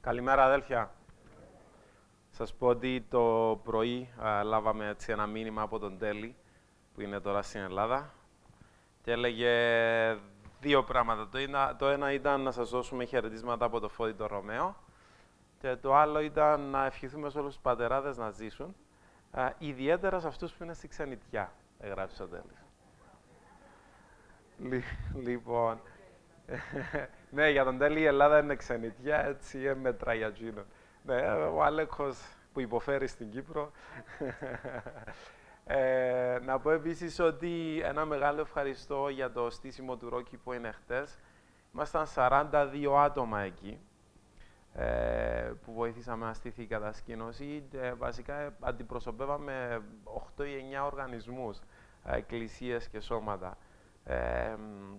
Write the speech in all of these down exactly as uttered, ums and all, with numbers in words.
Καλημέρα, αδέλφια. Σας πω ότι το πρωί α, λάβαμε έτσι ένα μήνυμα από τον Τέλη, που είναι τώρα στην Ελλάδα, και έλεγε δύο πράγματα. Το ένα, το ένα ήταν να σας δώσουμε χαιρετίσματα από το Φώτη το Ρωμαίο, και το άλλο ήταν να ευχηθούμε σε όλους τους πατεράδες να ζήσουν, α, ιδιαίτερα σε αυτούς που είναι στη ξενιτιά, έγραψε ο Τέλης. Λοιπόν, ναι, για τον Τέλη η Ελλάδα είναι ξενιτιά, έτσι είναι μέτρα για εκείνον. Ναι, ο Αλέκος που υποφέρει στην Κύπρο. ε, να πω επίσης ότι ένα μεγάλο ευχαριστώ για το στήσιμο του Ρόκι που είναι χτες. Ήμασταν σαράντα δύο άτομα εκεί, ε, που βοήθησαμε να στηθεί η κατασκήνωση. Ε, βασικά αντιπροσωπεύαμε οκτώ ή εννιά οργανισμούς, εκκλησίες και σώματα. Ε,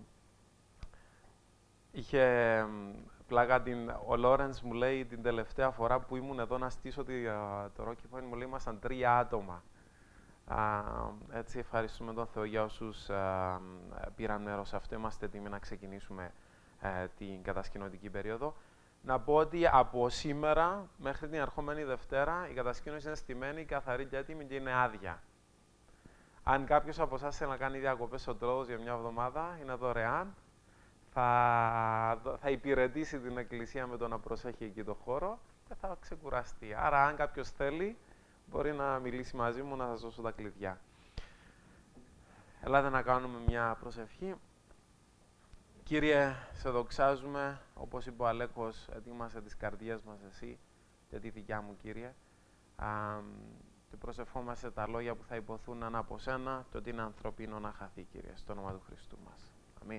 είχε πλάκα την... Ο Λόρενς μου λέει την τελευταία φορά που ήμουν εδώ να στήσω τη, το Rocky Point, μου λέει ήμασταν τρία άτομα. Α, έτσι ευχαριστούμε τον Θεό για όσους α, πήραν μέρος σε αυτό. Είμαστε έτοιμοι να ξεκινήσουμε α, την κατασκηνωτική περίοδο. Να πω ότι από σήμερα μέχρι την ερχόμενη Δευτέρα η κατασκήνωση είναι στημένη, καθαρή και έτοιμη και είναι άδεια. Αν κάποιος από εσάς θέλει να κάνει διακοπές στο Τρόδος για μια εβδομάδα, είναι δωρεάν. Θα, θα υπηρετήσει την Εκκλησία με το να προσέχει εκεί το χώρο και θα ξεκουραστεί. Άρα, αν κάποιος θέλει, μπορεί να μιλήσει μαζί μου, να σας δώσω τα κλειδιά. Ελάτε να κάνουμε μια προσευχή. Κύριε, σε δοξάζουμε, όπως είπε ο Αλέκος, ετοίμασε τις καρδιές μας εσύ και τη δικιά μου, Κύριε. Α, και προσευχόμαστε τα λόγια που θα υποθούν ένα από σένα και ότι είναι ανθρωπίνο να χαθεί, Κύριε, στο όνομα του Χριστού μας. Αμήν.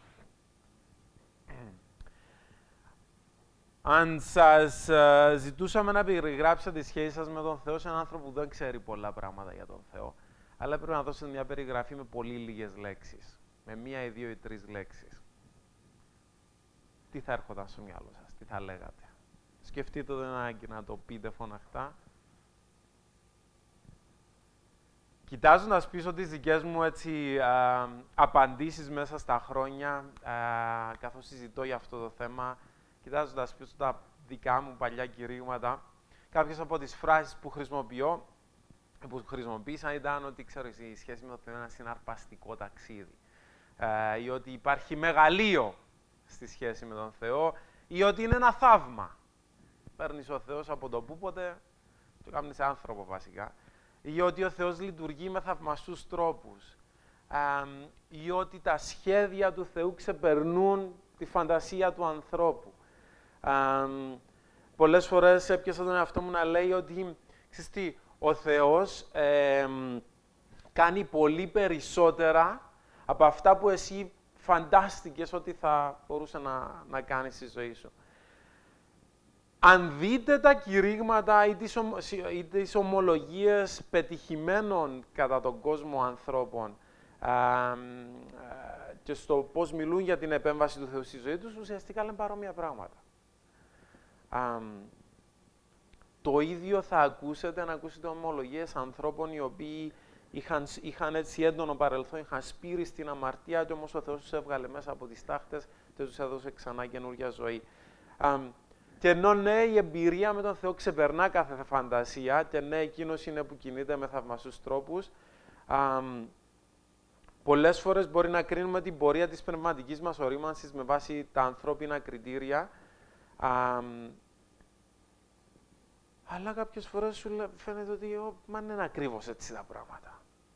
Αν σας uh, ζητούσαμε να περιγράψετε τη σχέση σας με τον Θεό σε έναν άνθρωπο που δεν ξέρει πολλά πράγματα για τον Θεό, αλλά πρέπει να δώσετε μια περιγραφή με πολύ λίγες λέξεις, με μία ή δύο ή τρεις λέξεις, τι θα έρχονταν στο μυαλό σας, τι θα λέγατε? Σκεφτείτε το ανάγκη να το πείτε φωναχτά. Κοιτάζοντας πίσω τις δικές μου έτσι, α, απαντήσεις μέσα στα χρόνια, α, καθώς συζητώ για αυτό το θέμα, κοιτάζοντας πίσω τα δικά μου παλιά κηρύγματα, κάποιες από τις φράσεις που χρησιμοποιώ, που χρησιμοποίησα ήταν ότι, ξέρω, η σχέση με το Θεό είναι ένα συναρπαστικό ταξίδι, α, ή ότι υπάρχει μεγαλείο στη σχέση με τον Θεό, ή ότι είναι ένα θαύμα. Παίρνεις ο Θεός από το πούποτε και κάνεις άνθρωπο βασικά. Ή ότι ο Θεός λειτουργεί με θαυμαστούς τρόπους, α, ή ότι τα σχέδια του Θεού ξεπερνούν τη φαντασία του ανθρώπου. Α, πολλές φορές έπιασα τον εαυτό μου να λέει ότι, ξέρεις τι, ο Θεός ε, κάνει πολύ περισσότερα από αυτά που εσύ φαντάστηκες ότι θα μπορούσε να, να κάνεις στη ζωή σου. Αν δείτε τα κηρύγματα ή τις, ομ, ή τις ομολογίες πετυχημένων κατά τον κόσμο ανθρώπων α, α, και στο πώς μιλούν για την επέμβαση του Θεού στη ζωή τους, ουσιαστικά λένε παρόμοια πράγματα. Α, το ίδιο θα ακούσετε, να ακούσετε ομολογίες ανθρώπων οι οποίοι είχαν, είχαν έτσι έντονο παρελθόν, είχαν σπείρει στην αμαρτία και όμως ο Θεός τους έβγαλε μέσα από τις τάχτες και τους έδωσε ξανά καινούργια ζωή. Α, Και ενώ ναι, η εμπειρία με τον Θεό ξεπερνά κάθε φαντασία και ναι, εκείνος είναι που κινείται με θαυμαστούς τρόπους, α, πολλές φορές μπορεί να κρίνουμε την πορεία της πνευματικής μας ορίμανσης με βάση τα ανθρώπινα κριτήρια, α, αλλά κάποιες φορές σου φαίνεται ότι ο, μα είναι ακριβώς έτσι τα πράγματα.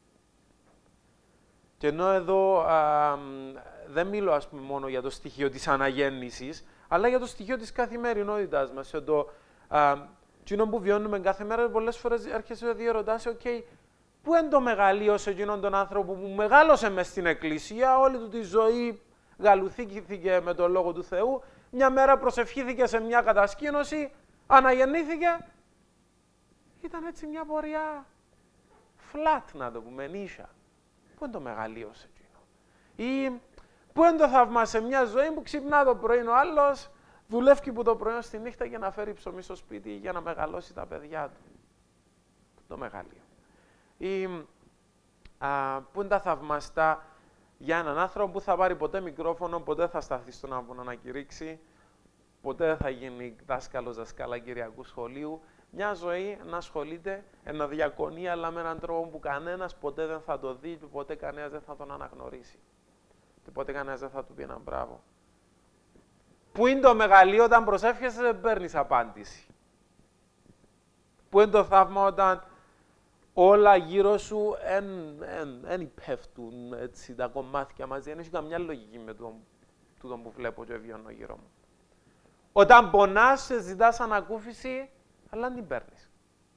Και ενώ εδώ α, δεν μιλώ, ας πούμε, μόνο για το στοιχείο της αναγέννησης, αλλά για το στοιχείο της καθημερινότητάς μας. Για το κοινό που βιώνουμε κάθε μέρα, πολλές φορές έρχεσαι να διερωτάσαι, οκ, okay, πού είναι το μεγαλείο σε εκείνον τον άνθρωπο που μεγάλωσε μες στην Εκκλησία, όλη του τη ζωή γαλουθήκηθηκε με τον Λόγο του Θεού, μια μέρα προσευχήθηκε σε μια κατασκήνωση, αναγεννήθηκε, ήταν έτσι μια πορεία flat, να το πούμε, νήσια. Πού είναι το μεγαλείο σε εκείνο? Ή πού είναι το θαύμα σε μια ζωή που ξυπνά το πρωί ο άλλος, δουλεύει που το πρωί στη νύχτα για να φέρει ψωμί στο σπίτι για να μεγαλώσει τα παιδιά του. Το μεγαλείο. Ή α, πού είναι τα θαυμαστά για έναν άνθρωπο που θα πάρει ποτέ μικρόφωνο, ποτέ θα σταθεί στον άμβο να κηρύξει, ποτέ δεν θα γίνει δάσκαλος δασκάλα Κυριακού σχολείου. Μια ζωή να ασχολείται, να διακονεί, αλλά με έναν τρόπο που κανένας ποτέ δεν θα το δει, και ποτέ κανένας δεν θα τον αναγνωρίσει. Και ποτέ κανένας δεν θα του πει ένα μπράβο. Πού είναι το μεγαλείο όταν προσεύχεσαι, δεν παίρνεις απάντηση. Πού είναι το θαύμα όταν όλα γύρω σου δεν πέφτουν έτσι, τα κομμάτια μαζί, δεν έχει καμιά λογική με τον, τον που βλέπω και βιώνω γύρω μου. Όταν πονάς, ζητάς ανακούφιση, αλλά δεν την παίρνεις.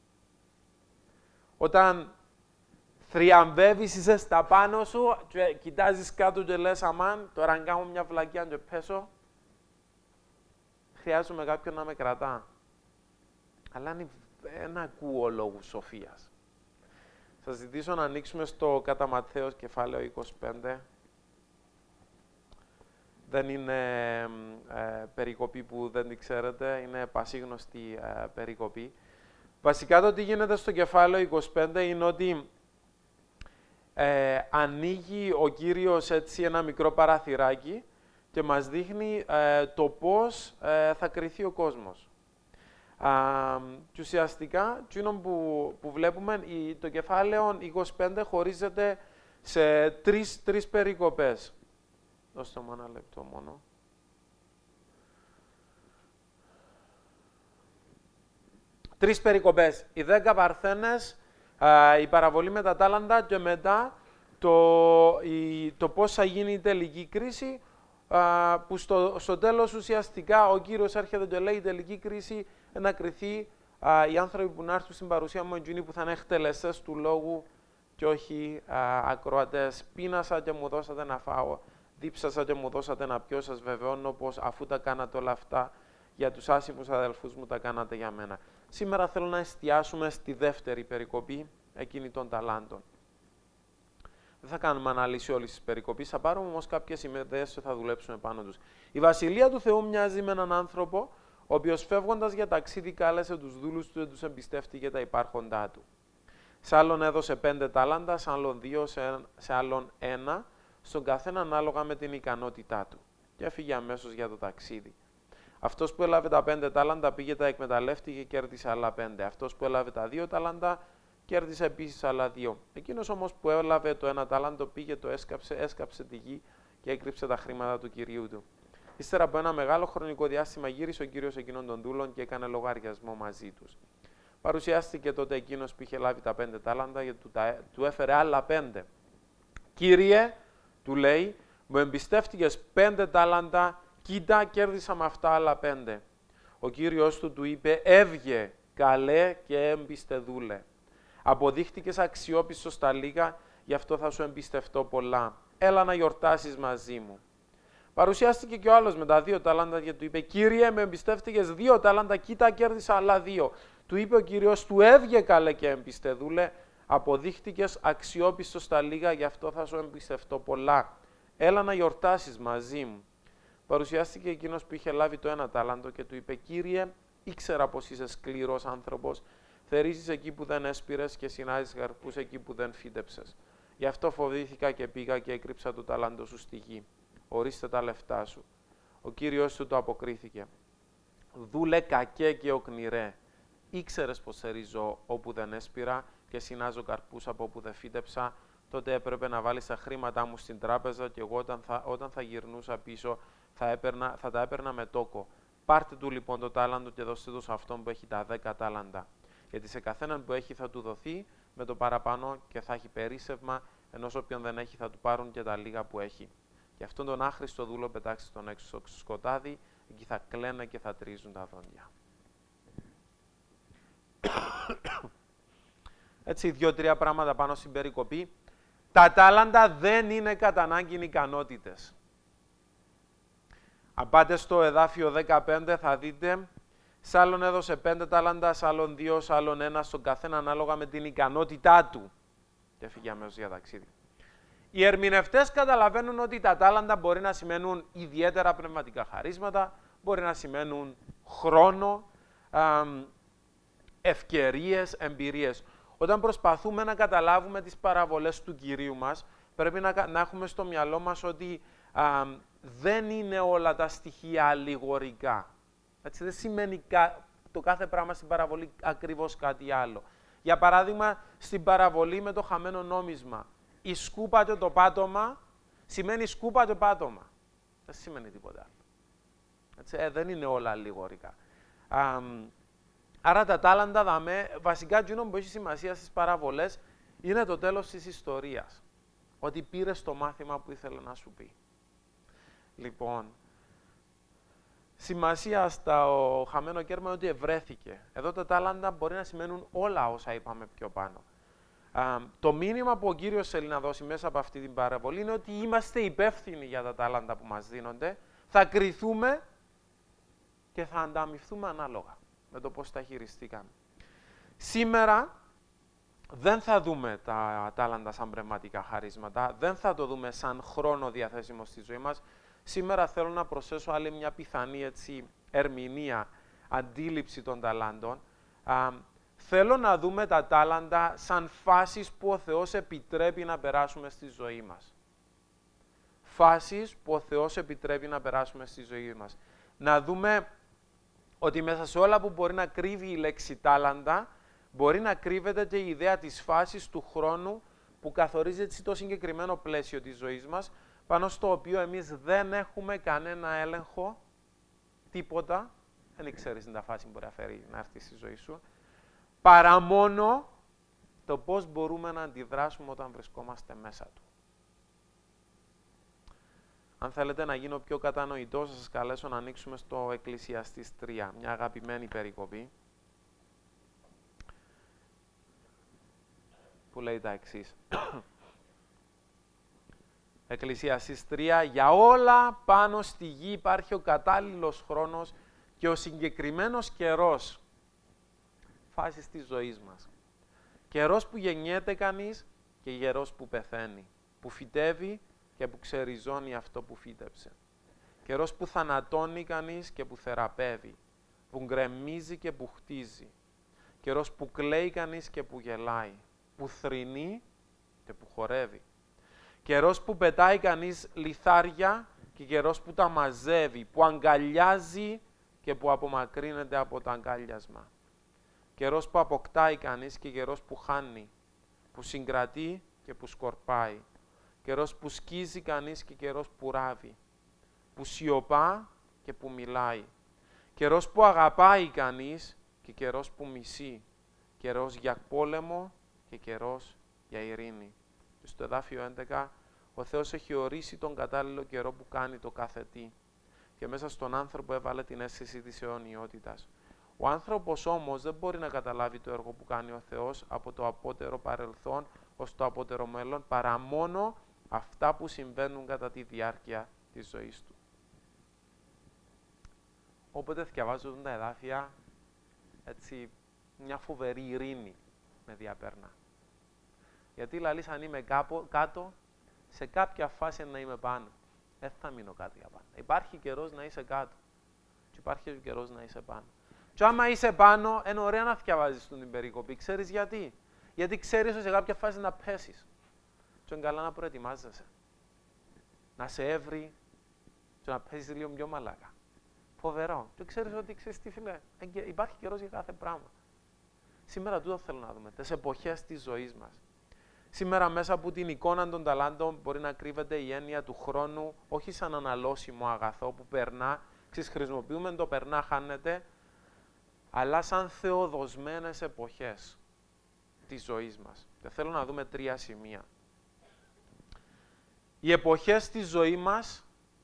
Όταν θριαμβεύεις, είσαι στα πάνω σου και κοιτάζεις κάτω και λες αμάν, τώρα αν κάνω μια βλακιά και πέσω, χρειάζομαι κάποιον να με κρατά. Αλλά δεν ακούω λόγους σοφίας. Θα ζητήσω να ανοίξουμε στο κατά Ματθαίος κεφάλαιο είκοσι πέντε. Δεν είναι ε, περικοπή που δεν την ξέρετε, είναι πασίγνωστη ε, περικοπή. Βασικά το τι γίνεται στο κεφάλαιο είκοσι πέντε είναι ότι ε, ανοίγει ο Κύριος έτσι ένα μικρό παραθυράκι και μας δείχνει ε, το πώς ε, θα κριθεί ο κόσμος. Α, και ουσιαστικά, εκείνο που, που βλέπουμε, η, το κεφάλαιο είκοσι πέντε χωρίζεται σε τρεις, τρεις περικοπές. Δώστε μου ένα λεπτό μόνο. Τρεις περικοπές. Οι δέκα παρθένες, α, η παραβολή με τα τάλαντα και μετά το, η, το πώς θα γίνει η τελική κρίση, α, που στο, στο τέλος ουσιαστικά ο Κύριος έρχεται και λέει η τελική κρίση να κριθεί α, οι άνθρωποι που να έρθουν στην παρουσία μου, εκείνοι που θα είναι εκτελεστές του λόγου και όχι α, ακροατές. Πείνασα και μου δώσατε να φάω. Δίψασα και μου δώσατε να πιω, σας βεβαιώνω πως αφού τα κάνατε όλα αυτά για τους άσημους αδελφούς μου, τα κάνατε για μένα. Σήμερα θέλω να εστιάσουμε στη δεύτερη περικοπή, εκείνη των ταλάντων. Δεν θα κάνουμε ανάλυση όλης της περικοπής, θα πάρουμε όμως κάποιες ιδέες και θα δουλέψουμε πάνω τους. Η Βασιλεία του Θεού μοιάζει με έναν άνθρωπο, ο οποίος φεύγοντας για ταξίδι κάλεσε τους δούλους του και τους εμπιστεύτηκε τα υπάρχοντά του. Σε άλλον έδωσε πέντε τάλαντα, σε άλλον δύο, σε άλλον ένα, στον καθένα ανάλογα με την ικανότητά του. Και έφυγε αμέσως για το ταξίδι. Αυτός που έλαβε τα πέντε τάλαντα πήγε, τα εκμεταλλεύτηκε και κέρδισε άλλα πέντε. Αυτός που έλαβε τα δύο τάλαντα κέρδισε επίσης άλλα δύο. Εκείνος όμως που έλαβε το ένα τάλαντο πήγε, το έσκαψε, έσκαψε τη γη και έκρυψε τα χρήματα του κυρίου του. Ύστερα από ένα μεγάλο χρονικό διάστημα γύρισε ο κύριος εκείνων των δούλων και έκανε λογαριασμό μαζί τους. Παρουσιάστηκε τότε εκείνος που είχε λάβει τα πέντε τάλαντα και του, τα, του έφερε άλλα πέντε. Κύριε, του λέει, μου εμπιστεύτηκες πέντε τάλαντα, κοίτα, κέρδισα με αυτά άλλα πέντε. Ο κύριος του του είπε, έβγε, καλέ και εμπιστεδούλε. Αποδείχτηκες αξιόπιστος στα λίγα, γι' αυτό θα σου εμπιστευτώ πολλά. Έλα να γιορτάσεις μαζί μου. Παρουσιάστηκε και ο άλλος με τα δύο τάλαντα και του είπε, Κύριε, με εμπιστεύτηκες δύο τάλαντα, κοίτα, κέρδισα άλλα δύο. Του είπε ο Κύριος του, έβγε καλέ και εμπιστεδούλε, αποδείχτηκες αξιόπιστος στα λίγα, γι' αυτό θα σου εμπιστευτώ πολλά. Έλα να γιορτάσεις μαζί μου. Παρουσιάστηκε εκείνος που είχε λάβει το ένα τάλαντο και του είπε, Κύριε, ήξερα πως είσαι σκληρός άνθρωπος, θερίζεις εκεί που δεν έσπηρες και συνάζεις καρπούς εκεί που δεν φύτεψες. Γι' αυτό φοβήθηκα και πήγα και έκρυψα το ταλάντο σου στη γη. Ορίστε τα λεφτά σου. Ο Κύριος του το αποκρίθηκε. Δούλε κακέ και οκνηρέ. Ήξερες πως θερίζω όπου δεν έσπηρα και συνάζω καρπούς από όπου δεν φύτεψα, τότε έπρεπε να βάλεις τα χρήματά μου στην τράπεζα και εγώ όταν θα, όταν θα γυρνούσα πίσω θα, έπαιρνα, θα τα έπαιρνα με τόκο. Πάρτε του λοιπόν το τάλαντο και δώστε του σε αυτόν που έχει τα δέκα τάλαντα. Γιατί σε καθέναν που έχει θα του δοθεί με το παραπάνω και θα έχει περίσσευμα, ενώ όποιον δεν έχει θα του πάρουν και τα λίγα που έχει. Και αυτόν τον άχρηστο δούλο πετάξτε τον έξω στο σκοτάδι, εκεί θα κλαίνε και θα τρίζουν τα δόντια. Έτσι, δύο-τρία πράγματα πάνω στην περικοπή. Τα τάλαντα δεν είναι κατά ανάγκη ικανότητες. Αν πάτε στο εδάφιο δεκαπέντε θα δείτε, σ' άλλον έδωσε πέντε τάλαντα, σ' άλλον δύο, σ' άλλον ένα, στον καθένα ανάλογα με την ικανότητά του. Και έφυγε αμέσως για ταξίδι. Οι ερμηνευτές καταλαβαίνουν ότι τα τάλαντα μπορεί να σημαίνουν ιδιαίτερα πνευματικά χαρίσματα, μπορεί να σημαίνουν χρόνο, ευκαιρίες, εμπειρίες. Όταν προσπαθούμε να καταλάβουμε τις παραβολές του Κυρίου μας, πρέπει να, να έχουμε στο μυαλό μας ότι α, δεν είναι όλα τα στοιχεία αλληγορικά. Έτσι, δεν σημαίνει το κάθε πράγμα στην παραβολή ακριβώς κάτι άλλο. Για παράδειγμα, στην παραβολή με το χαμένο νόμισμα, η σκούπα και το πάτωμα σημαίνει σκούπα και πάτωμα. Δεν σημαίνει τίποτα άλλο. Έτσι, ε, δεν είναι όλα αλληγορικά. Α, άρα τα τάλαντα, δαμε, βασικά εκείνο που έχει σημασία στις παραβολές είναι το τέλος της ιστορίας. Ότι πήρες το μάθημα που ήθελε να σου πει. Λοιπόν, σημασία στο χαμένο κέρμα είναι ότι ευρέθηκε. Εδώ τα τάλαντα μπορεί να σημαίνουν όλα όσα είπαμε πιο πάνω. Α, το μήνυμα που ο Κύριος θέλει να δώσει μέσα από αυτή την παραβολή είναι ότι είμαστε υπεύθυνοι για τα τάλαντα που μας δίνονται, θα κριθούμε και θα ανταμοιφθούμε ανάλογα με το πώς τα χειριστήκαμε. Σήμερα δεν θα δούμε τα τάλαντα σαν πνευματικά χαρίσματα, δεν θα το δούμε σαν χρόνο διαθέσιμο στη ζωή μας. Σήμερα θέλω να προσθέσω άλλη μια πιθανή έτσι, ερμηνεία, αντίληψη των ταλάντων. Α, θέλω να δούμε τα τάλαντα σαν φάσεις που ο Θεός επιτρέπει να περάσουμε στη ζωή μας. Φάσεις που ο Θεός επιτρέπει να περάσουμε στη ζωή μας. Να δούμε ότι μέσα σε όλα που μπορεί να κρύβει η λέξη τάλαντα, μπορεί να κρύβεται και η ιδέα της φάσης του χρόνου που καθορίζει έτσι το συγκεκριμένο πλαίσιο της ζωής μας, πάνω στο οποίο εμείς δεν έχουμε κανένα έλεγχο, τίποτα, δεν ξέρεις την τα φάση που μπορεί να φέρει να έρθει στη ζωή σου, παρά μόνο το πώς μπορούμε να αντιδράσουμε όταν βρισκόμαστε μέσα του. Αν θέλετε να γίνω πιο κατανοητός, θα σας καλέσω να ανοίξουμε στο Εκκλησιαστής τρία, μια αγαπημένη περικοπή, που λέει τα εξής. Εκκλησιαστής τρία, για όλα πάνω στη γη υπάρχει ο κατάλληλος χρόνος και ο συγκεκριμένος καιρός, φάσης της ζωής μας. Καιρός που γεννιέται κανείς και καιρός που πεθαίνει, που φυτεύει και που ξεριζώνει αυτό που φύτεψε. Καιρός που θανατώνει κανείς και που θεραπεύει, που γκρεμίζει και που χτίζει. Καιρός που κλαίει κανείς και που γελάει, που θρηνεί και που χορεύει. Καιρός που πετάει κανείς λιθάρια και καιρός που τα μαζεύει, που αγκαλιάζει και που απομακρύνεται από το αγκάλιασμα. Καιρός που αποκτάει κανείς και καιρός που χάνει, που συγκρατεί και που σκορπάει. Καιρός που σκίζει κανείς και καιρός που ράβει, που σιωπά και που μιλάει. Καιρός που αγαπάει κανείς και καιρός που μισεί. Καιρός για πόλεμο και καιρός για ειρήνη. Και στο εδάφιο έντεκα, ο Θεός έχει ορίσει τον κατάλληλο καιρό που κάνει το κάθε τι. Και μέσα στον άνθρωπο έβαλε την αίσθηση της αιωνιότητας. Ο άνθρωπος όμως δεν μπορεί να καταλάβει το έργο που κάνει ο Θεός από το απότερο παρελθόν ως το απότερο μέλλον, παρά μόνο αυτά που συμβαίνουν κατά τη διάρκεια της ζωής του. Όποτε διαβάζω τα εδάφια, έτσι, μια φοβερή ειρήνη με διαπέρνα. Γιατί λαλείς αν είμαι κάπου, κάτω, σε κάποια φάση να είμαι πάνω. Δεν θα μείνω κάτω για πάντα. Υπάρχει καιρός να είσαι κάτω. Και υπάρχει καιρός να είσαι πάνω. Και άμα είσαι πάνω, είναι ωραία να διαβάζεις την περικοπή. Ξέρεις γιατί. Γιατί ξέρεις ότι σε κάποια φάση να πέσεις. Και είναι καλά να προετοιμάζεσαι. Να σε έβρει και να πέσεις λίγο πιο μαλάκα. Φοβερό. Και ξέρεις ότι, ξέρεις τι φίλε, υπάρχει καιρός για κάθε πράγμα. Σήμερα τούτο θέλω να δούμε, τις εποχές της ζωής μας. Σήμερα μέσα από την εικόνα των ταλάντων μπορεί να κρύβεται η έννοια του χρόνου, όχι σαν αναλώσιμο αγαθό που περνά, ξέρεις, χρησιμοποιούμε το περνά, χάνεται, αλλά σαν θεοδοσμένες εποχές της ζωής μας. Και θέλω να δούμε τρία σημεία. Οι εποχές της ζωής μας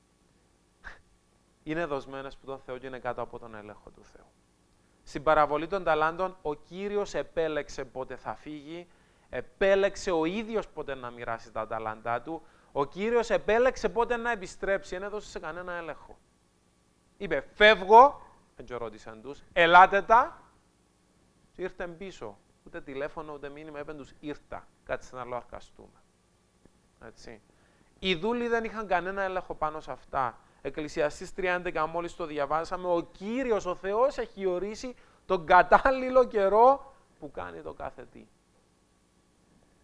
είναι δοσμένες που τον Θεό και είναι κάτω από τον έλεγχο του Θεού. Στην παραβολή των ταλάντων, ο Κύριος επέλεξε πότε θα φύγει, επέλεξε ο ίδιος πότε να μοιράσει τα ταλάντά του, ο Κύριος επέλεξε πότε να επιστρέψει, δεν έδωσε σε κανένα έλεγχο. Είπε, φεύγω, δεν ρώτησαν τους, ελάτε τα, και ήρθαν πίσω. Ούτε τηλέφωνο, ούτε μήνυμα, έπαιρνε τους, ήρθα, κάτσε να λοαρκαστούμε. Έτσι. Οι δούλοι δεν είχαν κανένα έλεγχο πάνω σε αυτά. Εκκλησιαστής τρία έντεκα, μόλις το διαβάσαμε, ο Κύριος, ο Θεός, έχει ορίσει τον κατάλληλο καιρό που κάνει το κάθε τι.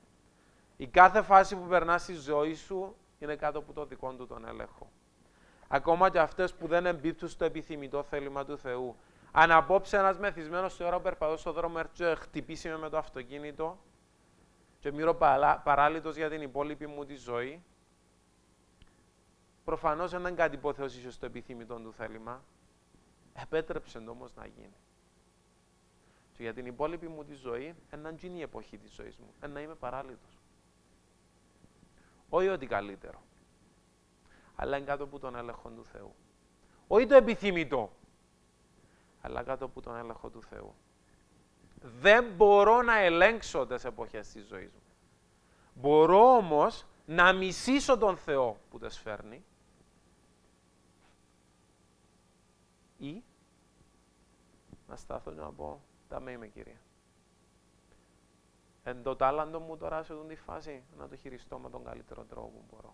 Η κάθε φάση που περνά στη ζωή σου είναι κάτω από το δικό του τον έλεγχο. ακόμα και αυτές που δεν εμπίπτουν στο επιθυμητό θέλημα του Θεού. Αν απόψε ένας μεθυσμένος σε ώρα που περπατώ στον δρόμο έρθει χτυπήσει με, με το αυτοκίνητο και μείνω παράλυτος για την υπόλοιπη μου τη ζωή, προφανώς δεν είναι κάτι που ο Θεός είχε στο επιθυμητό του θέλημα, επέτρεψε το όμως να γίνει. Και για την υπόλοιπη μου τη ζωή, έναν γίνει η εποχή της ζωής μου, να είμαι παράλυτος. Όχι ότι καλύτερο, αλλά είναι κάτω από τον έλεγχο του Θεού. Όχι το επιθυμητό, αλλά κάτω από τον έλεγχο του Θεού. Δεν μπορώ να ελέγξω τις εποχές της ζωής μου. Μπορώ όμως να μισήσω τον Θεό που τις φέρνει ή να στάθω και να πω, τα με είμαι Κύριε. Εν το τάλαντο μου τώρα σε αυτή τη φάση να το χειριστώ με τον καλύτερο τρόπο που μπορώ.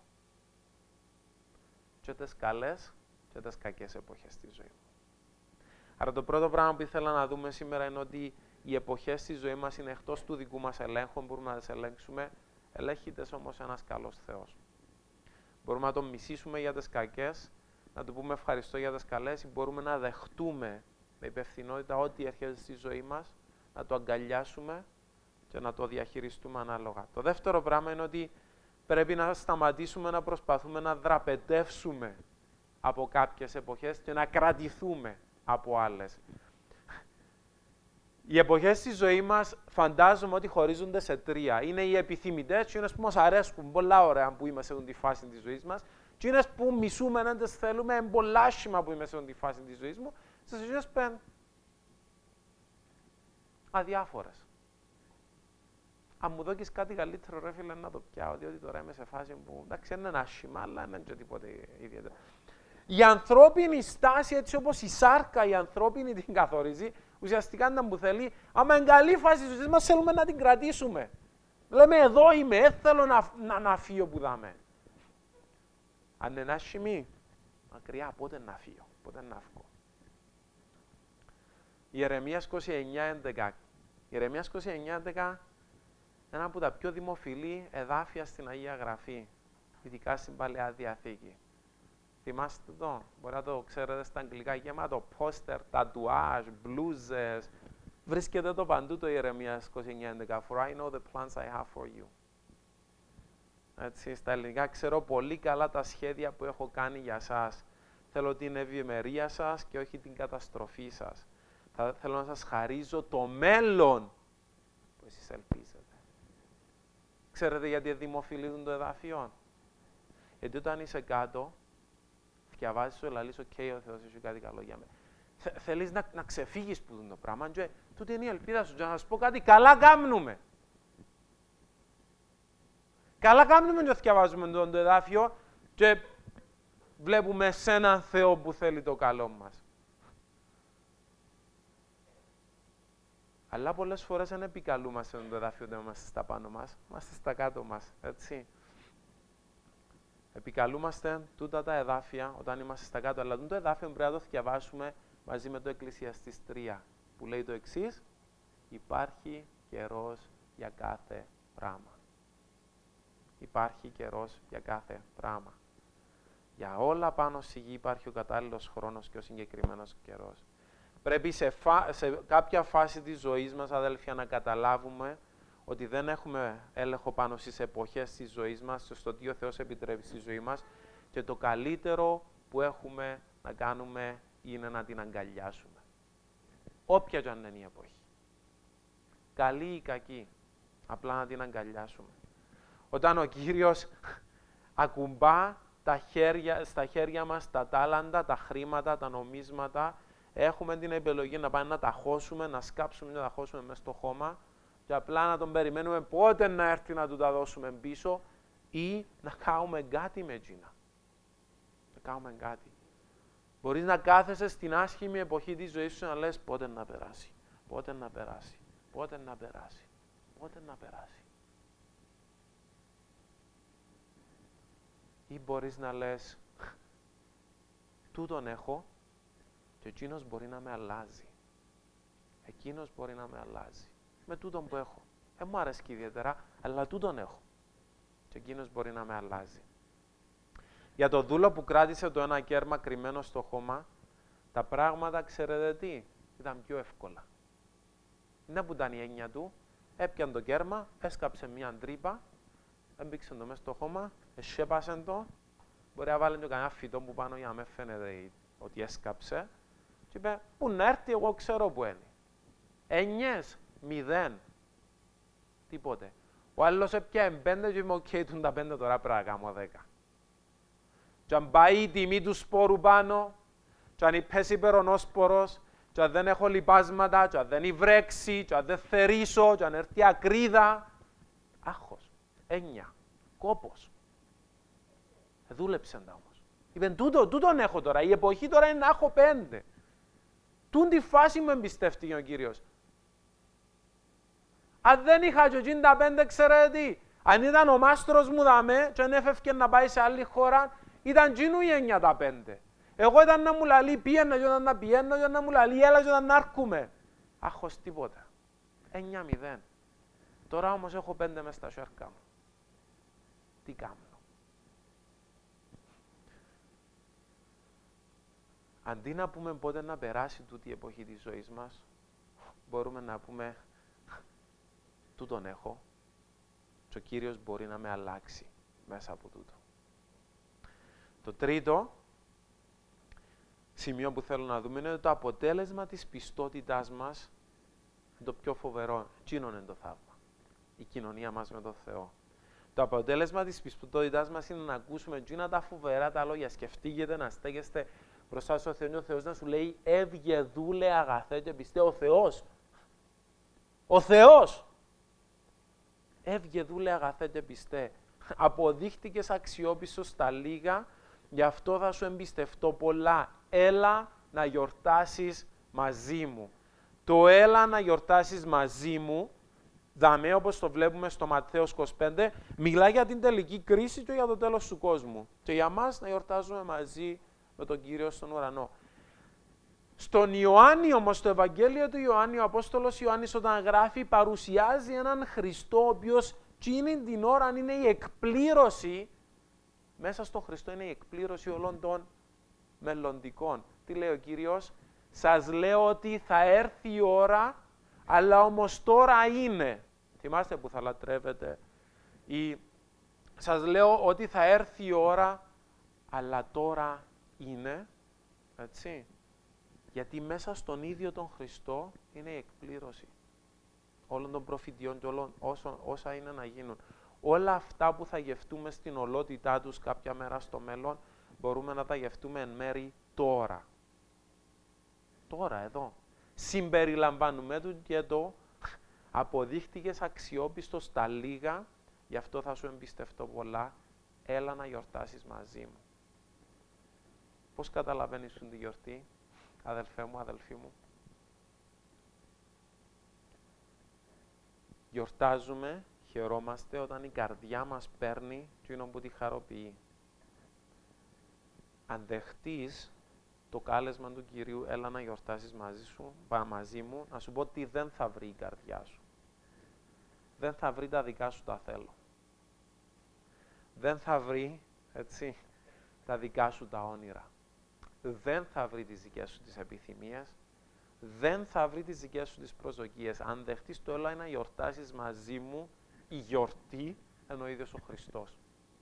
Και τις καλές και τις κακές εποχές της ζωής μου. Άρα το πρώτο πράγμα που ήθελα να δούμε σήμερα είναι ότι οι εποχές της ζωής μας είναι εκτός του δικού μας ελέγχου, μπορούμε να τις ελέγξουμε, ελέγχητες όμως ένας καλός Θεός. Μπορούμε να τον μισήσουμε για τις κακές, να του πούμε ευχαριστώ για τις καλές, ή μπορούμε να δεχτούμε με υπευθυνότητα ό,τι έρχεται στη ζωή μας, να το αγκαλιάσουμε και να το διαχειριστούμε ανάλογα. Το δεύτερο πράγμα είναι ότι πρέπει να σταματήσουμε να προσπαθούμε να δραπετεύσουμε από κάποιες εποχές και να κρατηθούμε από άλλες. Οι εποχές στη ζωή μας φαντάζομαι ότι χωρίζονται σε τρία. Είναι οι επιθυμητές, και είναι που μας αρέσκουν, πολλά ωραία που είμαστε σε αυτή τη φάση της ζωής μας, και είναι που μισούμε, δεν τις θέλουμε, είναι πολλά άσχημα που είμαι σε αυτή τη φάση της ζωής μου, στις ζωές πεν αδιάφορες. Αν μου δώκεις κάτι καλύτερο, ρε φίλε, να το πιάω, διότι τώρα είμαι σε φάση που, εντάξει, δεν είναι άσχημα, αλλά δεν είναι τίποτε ιδιαίτερο. Η ανθρώπινη στάση, έτσι όπως η σάρκα η ανθρώπινη την καθορίζει, ουσιαστικά ήταν που θέλει, άμα είναι καλή φάση της ζωής μας, θέλουμε να την κρατήσουμε. Λέμε, εδώ είμαι, δεν θέλω να, να, να φύγω που δάμε. Αν είναι άσχημη, μακριά, πότε να φύγω, πότε να βγω. Ιερεμίας είκοσι εννιά έντεκα. Ιερεμίας είκοσι εννιά έντεκα, ένα από τα πιο δημοφιλή εδάφια στην Αγία Γραφή, ειδικά στην Παλαιά Διαθήκη. Θυμάστε το, μπορεί να το ξέρετε στα αγγλικά, γεμάτο πόστερ, τατουάζ, μπλούζες. Βρίσκεται το παντού το Ιερεμίας είκοσι εννιά έντεκα. For I know the plans I have for you. Έτσι, στα ελληνικά ξέρω πολύ καλά τα σχέδια που έχω κάνει για σας. Θέλω την ευημερία σας και όχι την καταστροφή σας. Θα, θέλω να σας χαρίζω το μέλλον που εσείς ελπίζετε. Ξέρετε γιατί δημοφιλίζουν το εδάφιο? Γιατί όταν είσαι κάτω, διαβάζεις το λαλείς, οκ, ο Θεός έχει κάτι καλό για μένα. Θε, θέλεις να, να ξεφύγεις που είναι το πράγμα και τούτη είναι η ελπίδα σου. Και να σας πω κάτι, καλά κάνουμε. Καλά κάνουμε και διαβάζουμε το, το εδάφιο και βλέπουμε σε έναν Θεό που θέλει το καλό μας. Αλλά πολλές φορές δεν επικαλούμαστε το εδάφιο όταν είμαστε στα πάνω μας, είμαστε στα κάτω μας, έτσι. Επικαλούμαστε τούτα τα εδάφια όταν είμαστε στα κάτω, αλλά το εδάφιο πρέπει να το διαβάσουμε μαζί με το Εκκλησιαστής τρία, που λέει το εξής: υπάρχει καιρός για κάθε πράγμα. Υπάρχει καιρός για κάθε πράγμα. Για όλα πάνω στη γη υπάρχει ο κατάλληλος χρόνος και ο συγκεκριμένος καιρός. Πρέπει σε, φα... σε κάποια φάση της ζωής μας, αδέλφια, να καταλάβουμε ότι δεν έχουμε έλεγχο πάνω στις εποχές της ζωής μας, στο τι ο Θεός επιτρέπει στη ζωή μας, και το καλύτερο που έχουμε να κάνουμε είναι να την αγκαλιάσουμε. Όποια και αν είναι η εποχή. Καλή ή κακή, απλά να την αγκαλιάσουμε. Όταν ο Κύριος ακουμπά τα χέρια, στα χέρια μας τα τάλαντα, τα χρήματα, τα νομίσματα, έχουμε την επιλογή να πάμε να τα χώσουμε, να σκάψουμε και να τα χώσουμε μέσα στο χώμα και απλά να τον περιμένουμε πότε να έρθει να του τα δώσουμε πίσω ή να κάνουμε κάτι με εκείνα. Να κάνουμε κάτι. Μπορείς να κάθεσαι στην άσχημη εποχή της ζωής σου να λες πότε να περάσει, πότε να περάσει, πότε να περάσει, πότε να περάσει. Ή μπορείς να λες τούτον έχω και εκείνος μπορεί να με αλλάζει. Εκείνος μπορεί να με αλλάζει. Με τούτον που έχω. Δεν μου αρέσει ιδιαίτερα, αλλά τούτον έχω. Και εκείνος μπορεί να με αλλάζει. Για το δούλο που κράτησε το ένα κέρμα κρυμμένο στο χώμα, τα πράγματα, ξέρετε τι, ήταν πιο εύκολα. Είναι που ήταν η έννοια του, έπιαν το κέρμα, έσκαψε μία τρύπα, έμπηξε το μέσα στο χώμα, εσέπασε το, μπορεί να βάλει και κανένα φυτό που πάνω για να με φαίνεται ότι έσκαψε, και είπε, πού να έρθει, εγώ ξέρω που είναι. Εννιές, μηδέν, τίποτε. Ο άλλος έπιανε πέντε και είπε, οκ, τούν τα πέντε τώρα πρέπει να κάνω δέκα. Και αν πάει η τιμή του σπόρου πάνω, και αν πέσει υπερονόσπορος, και αν δεν έχω λιπάσματα, και αν δεν υβρέξει, και αν δεν θερήσω, και αν έρθει ακρίδα, άγχος, έννοια, κόπος. Δούλεψε τα όμως. Είπεν, τούτο, τούτον έχω τώρα, η εποχή τώρα είναι να έχω πέντε. Τούν τη φάση μου εμπιστεύτηκε ο Κύριος. Αν δεν είχα και τα πέντε, ξέρετε τι, αν ήταν ο μάστρος μου δαμέ και αν έφευκε να πάει σε άλλη χώρα, ήταν τζίνου η εννιά τα πέντε. Εγώ ήταν να μου λαλεί πήγαινα και όταν να πιένω και να μου λαλεί έλα και όταν να έρχομαι. Άχος τίποτα. Εννιά μηδέν. Τώρα όμως έχω πέντε μες στα σέρκα μου. Τι κάνω. Αντί να πούμε πότε να περάσει τούτη η εποχή της ζωής μας, μπορούμε να πούμε τούτον έχω και ο Κύριος μπορεί να με αλλάξει μέσα από τούτο. Το τρίτο σημείο που θέλω να δούμε είναι ότι το αποτέλεσμα της πιστότητάς μας είναι το πιο φοβερό. Εκείνο είναι το θαύμα. Η κοινωνία μας με τον Θεό. Το αποτέλεσμα της πιστότητάς μας είναι να ακούσουμε εκείνα τα φοβερά τα λόγια. Σκεφτείτε να στέκεστε μπροστά στο Θεό και ο Θεός να σου λέει «Έβγε δούλε αγαθέ και πιστέ». Ο Θεός. Ο Θεός. Έβγε δούλε αγαθέ και πιστέ. Αποδείχτηκες αξιόπιστος στα λίγα, γι' αυτό θα σου εμπιστευτώ πολλά. Έλα να γιορτάσεις μαζί μου. Το έλα να γιορτάσεις μαζί μου, δαμέ όπως το βλέπουμε στο Ματθαίος είκοσι πέντε, μιλά για την τελική κρίση και για το τέλος του κόσμου. Και για μας να γιορτάζουμε μαζί με τον Κύριο στον ουρανό. Στον Ιωάννη όμως, το Ευαγγέλιο του Ιωάννη, ο Απόστολος Ιωάννης όταν γράφει, παρουσιάζει έναν Χριστό, ο οποίος εκείνη την ώρα είναι η εκπλήρωση, μέσα στον Χριστό είναι η εκπλήρωση όλων των μελλοντικών. Τι λέει ο Κύριος? Σας λέω ότι θα έρθει η ώρα, αλλά όμως τώρα είναι. Θυμάστε που θα λατρεύετε. Ή σας λέω ότι θα έρθει η ώρα, αλλά τώρα είναι. Έτσι. Γιατί μέσα στον ίδιο τον Χριστό είναι η εκπλήρωση όλων των προφητιών και όλων όσων, όσα είναι να γίνουν. Όλα αυτά που θα γευτούμε στην ολότητά τους κάποια μέρα στο μέλλον, μπορούμε να τα γευτούμε εν μέρη τώρα. Τώρα, εδώ. Συμπεριλαμβάνουμε του και το αποδείχτηκες αξιόπιστος στα λίγα, γι' αυτό θα σου εμπιστευτώ πολλά, έλα να γιορτάσεις μαζί μου. Πώς καταλαβαίνεις τη γιορτή, αδελφέ μου, αδελφή μου? Γιορτάζουμε, χαιρόμαστε όταν η καρδιά μας παίρνει εκείνο που τη χαροποιεί. Αν δεχτείς το κάλεσμα του Κυρίου, έλα να γιορτάσεις μαζί σου, μαζί μου, να σου πω ότι δεν θα βρει η καρδιά σου. Δεν θα βρει τα δικά σου τα θέλω. Δεν θα βρει, έτσι, τα δικά σου τα όνειρα. Δεν θα βρει τις δικές σου τις επιθυμίες. Δεν θα βρει τις δικές σου τις προσδοκίες. Αν δεχτείς το έλα να γιορτάσεις μαζί μου, η γιορτή είναι ο ίδιος ο Χριστός.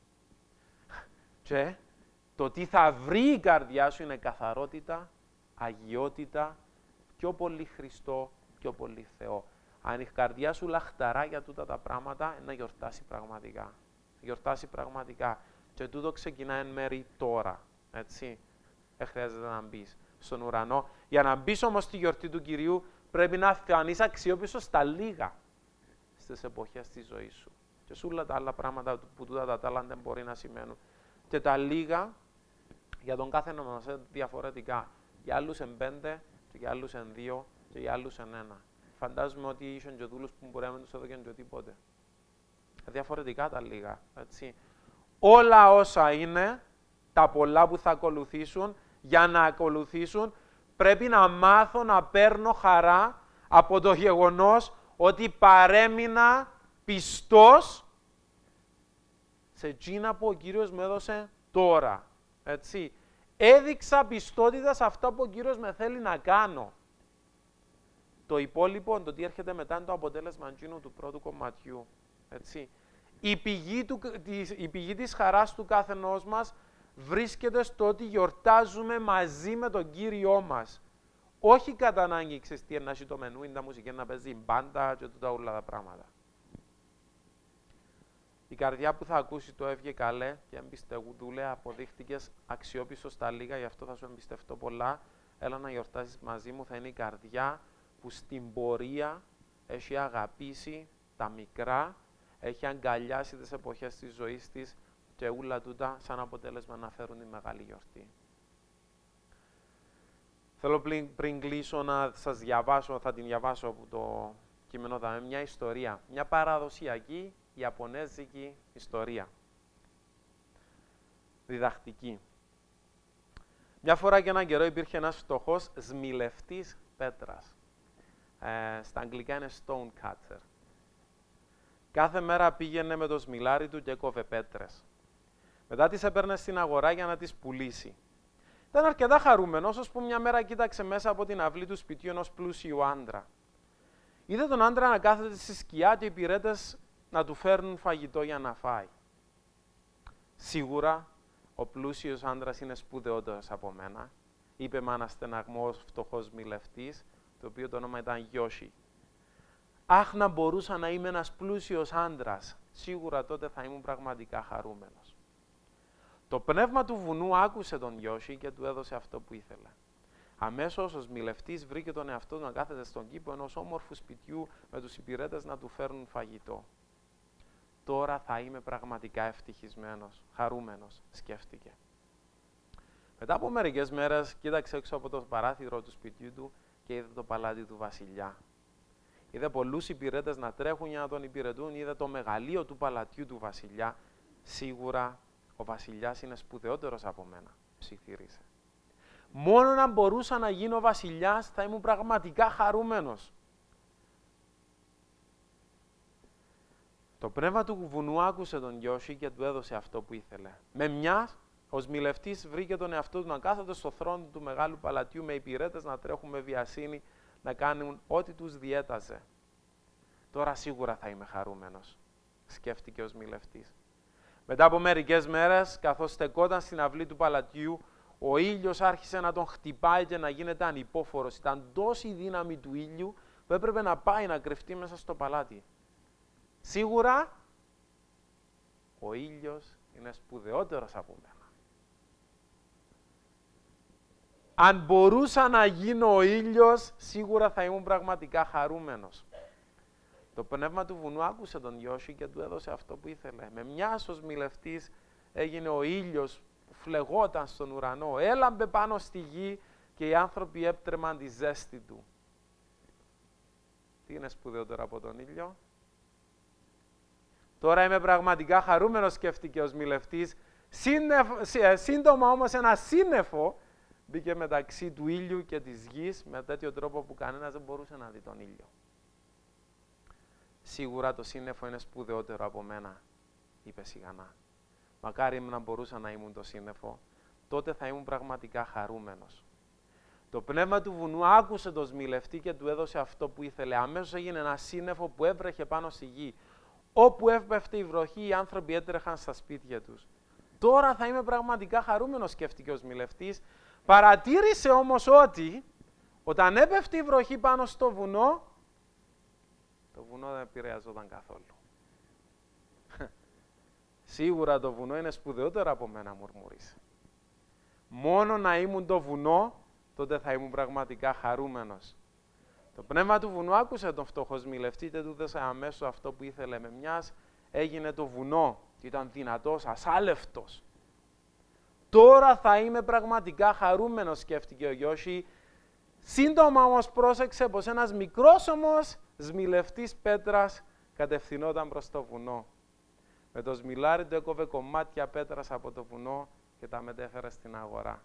Και το τι θα βρει η καρδιά σου είναι καθαρότητα, αγιότητα, πιο πολύ Χριστό, πιο πολύ Θεό. Αν η καρδιά σου λαχταρά για τούτα τα πράγματα, είναι να γιορτάσει πραγματικά. Γιορτάσει πραγματικά. Και τούτο ξεκινά εν μέρη τώρα. Έτσι. Δεν χρειάζεται να μπεις στον ουρανό. Για να μπεις όμως στη γιορτή του Κυρίου, πρέπει να φανείς αξιόπιστος στα λίγα στις εποχές της ζωής σου. Και σε όλα τα άλλα πράγματα που τούτα τα τάλαντα δεν μπορεί να σημαίνουν. Και τα λίγα, για τον κάθε μας διαφορετικά. Για άλλους εν πέντε, και για άλλους εν δύο, και για άλλους εν ένα. Φαντάζομαι ότι ήσουν και δούλους που μπορεί να μην τους έδωκαν και τίποτε. Διαφορετικά τα λίγα, έτσι. Όλα όσα είναι, τα πολλά που θα ακολουθήσουν, για να ακολουθήσουν, πρέπει να μάθω να παίρνω χαρά από το γεγονός ότι παρέμεινα πιστός σε εκείνα που ο Κύριος μου έδωσε τώρα. Έτσι. Έδειξα πιστότητα σε αυτό που ο Κύριος με θέλει να κάνω. Το υπόλοιπο, το τι έρχεται μετά, είναι το αποτέλεσμα εκείνου του πρώτου κομματιού. Έτσι. Η πηγή, του, της, η πηγή της χαράς του καθενός μας βρίσκεται στο ότι γιορτάζουμε μαζί με τον Κύριό μας. Όχι κατά ανάγκη, ξέρεις τι είναι το μενού, είναι τα μουσική να παίζει μπάντα και τούτα όλα τα πράγματα. Η καρδιά που θα ακούσει το έβγε καλέ και εμπιστευούλε, αποδείχτηκες αξιόπιστος στα λίγα, γι' αυτό θα σου εμπιστευτώ πολλά. Έλα να γιορτάσεις μαζί μου, θα είναι η καρδιά που στην πορεία έχει αγαπήσει τα μικρά, έχει αγκαλιάσει τις εποχές της ζωής της και ούλα τούτα σαν αποτέλεσμα να φέρουν τη μεγάλη γιορτή. Θέλω πριν, πριν κλείσω να σας διαβάσω, θα την διαβάσω από το κείμενο θα μια ιστορία, μια παραδοσιακή ιαπωνέζικη ιστορία. Διδακτική. Μια φορά και έναν καιρό υπήρχε ένας φτωχός σμιλευτής πέτρας. Ε, στα αγγλικά είναι stone cutter. Κάθε μέρα πήγαινε με το σμιλάρι του και έκοβε πέτρες. Μετά τις έπαιρνε στην αγορά για να τις πουλήσει. Ήταν αρκετά χαρούμενος, ώσπου μια μέρα κοίταξε μέσα από την αυλή του σπιτιού ενός πλούσιου άντρα. Είδε τον άντρα να κάθεται στη σκιά και οι υπηρέτες να του φέρνουν φαγητό για να φάει. Σίγουρα, ο πλούσιος άντρας είναι σπουδαιότερος από μένα, είπε με ένα στεναγμό φτωχός μιλευτής, το οποίο το όνομα ήταν Γιώσι. Αχ, να μπορούσα να είμαι ένας πλούσιος άντρας, σίγουρα τότε θα ήμουν πραγματικά χαρούμενος. Το πνεύμα του βουνού άκουσε τον Γιώσι και του έδωσε αυτό που ήθελε. Αμέσως ο σμιλευτής βρήκε τον εαυτό του να κάθεται στον κήπο ενός όμορφου σπιτιού με τους υπηρέτες να του φέρνουν φαγητό. Τώρα θα είμαι πραγματικά ευτυχισμένος, χαρούμενος, σκέφτηκε. Μετά από μερικές μέρες κοίταξε έξω από το παράθυρο του σπιτιού του και είδε το παλάτι του βασιλιά. Είδε πολλούς υπηρέτες να τρέχουν για να τον υπηρετούν, είδε το μεγαλείο του παλατιού του βασιλιά. Σίγουρα ο βασιλιάς είναι σπουδαιότερος από μένα, ψιθύρισε. Μόνο να μπορούσα να γίνω βασιλιάς θα ήμουν πραγματικά χαρούμενος. Το πνεύμα του βουνού άκουσε τον Γιώσι και του έδωσε αυτό που ήθελε. Με μιας, ο σμιλευτής βρήκε τον εαυτό του να κάθεται στο θρόνο του μεγάλου παλατιού με υπηρέτες να τρέχουν με βιασύνη, να κάνουν ό,τι τους διέταζε. Τώρα σίγουρα θα είμαι χαρούμενος, σκέφτηκε ο σμιλευτής. Μετά από μερικές μέρες, καθώς στεκόταν στην αυλή του παλατιού, ο ήλιος άρχισε να τον χτυπάει και να γίνεται ανυπόφορος. Ήταν τόση η δύναμη του ήλιου που έπρεπε να πάει να κρυφτεί μέσα στο παλάτι. Σίγουρα, ο ήλιος είναι σπουδαιότερος από μένα. Αν μπορούσα να γίνω ο ήλιος, σίγουρα θα ήμουν πραγματικά χαρούμενος. Το πνεύμα του βουνού άκουσε τον Γιώσι και του έδωσε αυτό που ήθελε. Με μιας ο σμιλευτής έγινε ο ήλιος που φλεγόταν στον ουρανό, έλαμπε πάνω στη γη και οι άνθρωποι έπτρεμαν τη ζέστη του. Τι είναι σπουδαιότερο από τον ήλιο? Τώρα είμαι πραγματικά χαρούμενος, σκέφτηκε ο σμιλευτής. Σύντομα όμως ένα σύννεφο μπήκε μεταξύ του ήλιου και της γης με τέτοιο τρόπο που κανένας δεν μπορούσε να δει τον ήλιο. Σίγουρα το σύννεφο είναι σπουδαιότερο από μένα, είπε σιγανά. Μακάρι να μπορούσα να ήμουν το σύννεφο, τότε θα ήμουν πραγματικά χαρούμενος. Το πνεύμα του βουνού άκουσε τον σμιλευτή και του έδωσε αυτό που ήθελε. Αμέσως έγινε ένα σύννεφο που έβρεχε πάνω στη γη. Όπου έπεφτε η βροχή, οι άνθρωποι έτρεχαν στα σπίτια τους. Τώρα θα είμαι πραγματικά χαρούμενος, σκέφτηκε ο σμιλευτής. Παρατήρησε όμως ότι όταν έπεφτε η βροχή πάνω στο βουνό, το βουνό δεν επηρεαζόταν καθόλου. Σίγουρα το βουνό είναι σπουδαιότερο από μένα, μουρμούρισε. Μόνο να ήμουν το βουνό, τότε θα ήμουν πραγματικά χαρούμενος. Το πνεύμα του βουνού άκουσε τον φτωχό σμιλευτή και του έδωσε αμέσως αυτό που ήθελε. Με μιας έγινε το βουνό και ήταν δυνατός, ασάλευτος. Τώρα θα είμαι πραγματικά χαρούμενος, σκέφτηκε ο Γιώσι. Σύντομα όμως πρόσεξε πως ένας μικρός όμως σμιλευτής πέτρας κατευθυνόταν προς το βουνό. Με το σμιλάρι του έκοβε κομμάτια πέτρας από το βουνό και τα μετέφερε στην αγορά.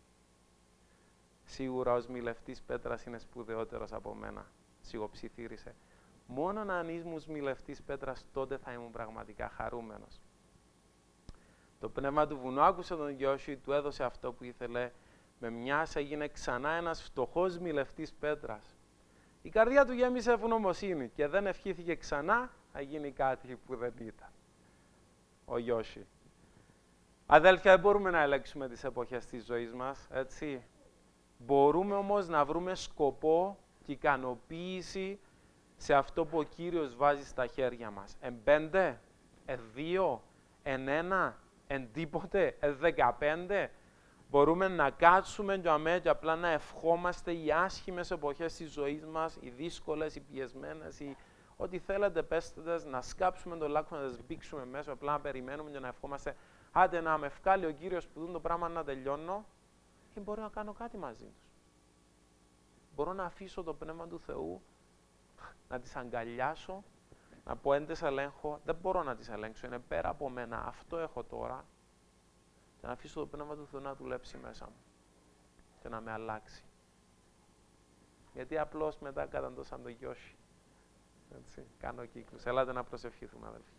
Σίγουρα ο σμιλευτής πέτρας είναι σπουδαιότερος από μένα, σιγοψιθύρισε. Μόνο αν ήμουν σμιλευτής πέτρας, τότε θα ήμουν πραγματικά χαρούμενος. Το πνεύμα του βουνού άκουσε τον Γιώση, του έδωσε αυτό που ήθελε. Με μιας έγινε ξανά ένας φτωχός μιλευτής πέτρας. Η καρδιά του γέμισε ευγνωμοσύνη και δεν ευχήθηκε ξανά να γίνει κάτι που δεν ήταν. Ο Γιώση. Αδέλφια, δεν μπορούμε να ελέγξουμε τις εποχές της ζωής μας, έτσι. Μπορούμε όμως να βρούμε σκοπό και ικανοποίηση σε αυτό που ο Κύριος βάζει στα χέρια μας. Εν πέντε, εν δύο, εν ένα, εν τίποτε, εν δεκαπέντε. Μπορούμε να κάτσουμε και αμέ και απλά να ευχόμαστε οι άσχημες εποχές της ζωής μας, οι δύσκολες, οι πιεσμένες, οι... ό,τι θέλετε πέστε τες, να σκάψουμε το λάκκο, να τα σμπίξουμε μέσα, απλά να περιμένουμε και να ευχόμαστε. Άντε να με ευκάλει ο Κύριος που δουν το πράγμα να τελειώνω, ή μπορώ να κάνω κάτι μαζί τους. Μπορώ να αφήσω το Πνεύμα του Θεού, να τις αγκαλιάσω, να πω εν τες ελέγχω, δεν μπορώ να τις ελέγξω, είναι πέρα από μένα, αυτό έχω τώρα, και να αφήσω το Πνεύμα του Θεού να δουλέψει μέσα μου και να με αλλάξει. Γιατί απλώς μετά καταντώ σαν το Γιώση. Έτσι, κάνω κύκλους. Ελάτε να προσευχηθούμε, αδελφοί.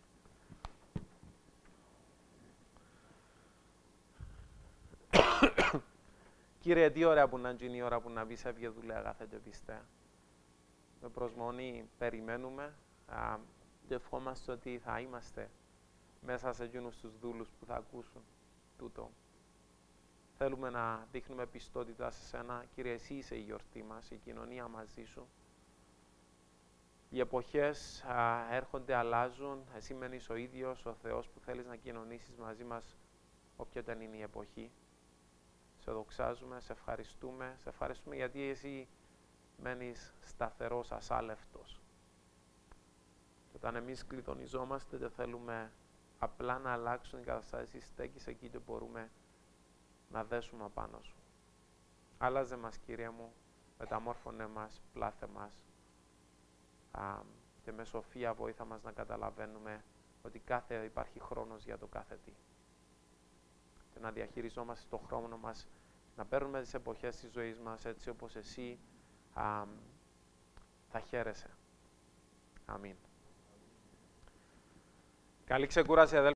Κύριε, τι ωραία που να γίνει η ώρα που να πεις έβγε δουλειά αγαθέ και πιστέ. Με προσμονή περιμένουμε α, και ευχόμαστε ότι θα είμαστε μέσα σε εκείνους τους δούλους που θα ακούσουν τούτο. Θέλουμε να δείχνουμε πιστότητα σε σένα. Κύριε, εσύ είσαι η γιορτή μας, η κοινωνία μαζί σου. Οι εποχές α, έρχονται, αλλάζουν. Εσύ μένεις ο ίδιος, ο Θεός που θέλεις να κοινωνήσεις μαζί μας όποια ήταν είναι η εποχή. Σε δοξάζουμε, σε ευχαριστούμε. Σε ευχαριστούμε γιατί εσύ μένεις σταθερός, ασάλευτος. Και όταν εμείς κλειτονιζόμαστε και θέλουμε απλά να αλλάξουν οι καταστάσεις, στέκεις εκεί και μπορούμε να δέσουμε απάνω σου. Άλλαζε μας, Κύριε μου, μεταμόρφωνε μας, πλάθε μας α, και με σοφία βοήθα μας να καταλαβαίνουμε ότι κάθε, υπάρχει χρόνος για το κάθε τι. Και να διαχειριζόμαστε το χρόνο μας, να παίρνουμε τις εποχές της ζωής μας έτσι όπως εσύ α, θα χαίρεσαι. Αμήν. Καλή ξεκούραση, αδέλφια.